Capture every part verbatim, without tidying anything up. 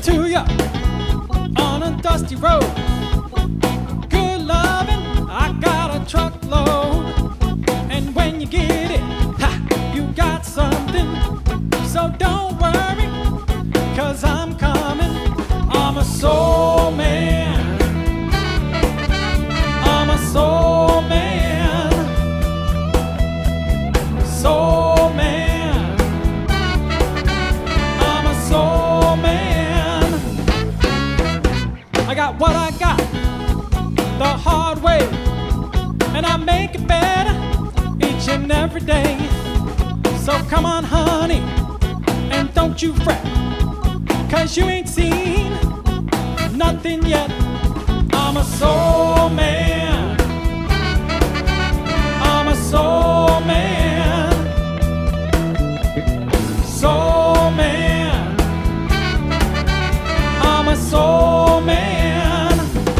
to you on a dusty road. Good loving, I got a truckload. And when you get it, ha, you got something. So don't worry, cause I'm coming. I'm a soul man. I'm a soul man. Soul man. I'm a soul man. I got what I got the hard way, and I make it better each and every day. So come on, honey, and don't you fret, cause you ain't seen nothing yet. I'm a soul man. I'm a soul man. Soul man. I'm a soul man.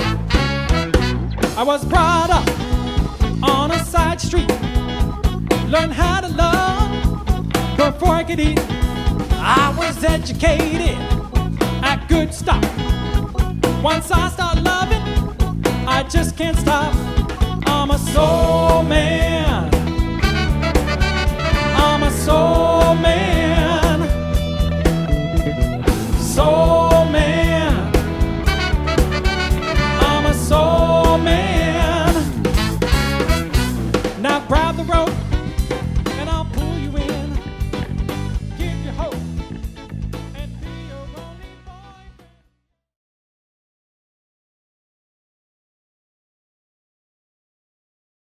I was brought up on a side street, learned how to love before I could eat. I was educated at good stuff. Once I start loving, I just can't stop.